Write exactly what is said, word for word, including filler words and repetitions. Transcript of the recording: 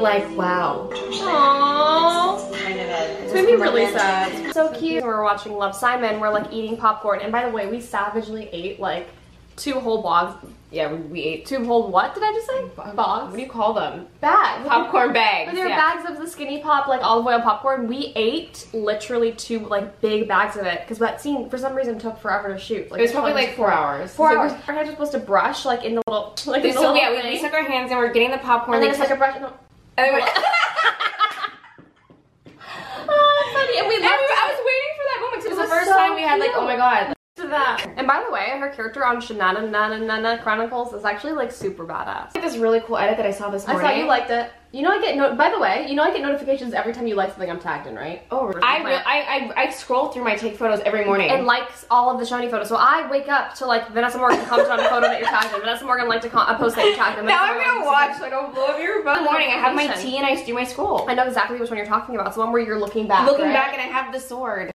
like, wow. Aww. Kind of a, It's made me really sad. So cute. We were watching Love, Simon. We're like eating popcorn, and by the way, we savagely ate like two whole bogs. Yeah, we, we ate Two whole what did I just say? Bogs. What do you call them? Bags. Popcorn bags. But they were yeah. bags of the Skinny Pop, like olive oil popcorn. We ate literally two like big bags of it because that scene for some reason took forever to shoot. Like, it was probably like four hours. Four so hours. Our hands were supposed to brush like in the little like in the so little yeah, we, thing. we stuck our hands and we're getting the popcorn. And then they it's like a brush. No. And then we, Oh, that's funny. And we and left. we- I was waiting for that moment. 'Cause It was It the was first so time we had like, cute. oh my god. To that. And by the way, her character on Shanana Nana Nana Chronicles is actually like super badass. I like this really cool edit that I saw this I morning. thought you liked it. You know I get no by the way, you know I get notifications every time you like something I'm tagged in, right? Oh, I, re I, I I scroll through my take photos every morning. And likes all of the Shoni photos. So I wake up to like Vanessa Morgan comment on a photo that you're tagged in. Vanessa Morgan liked a, a post that you're tagged in. now Vanessa I'm gonna Morgan watch so I don't blow up your phone. In the morning, I have my tea and I do my scroll. I know exactly which one you're talking about. It's the one where you're looking back. Looking right? back and I have the sword.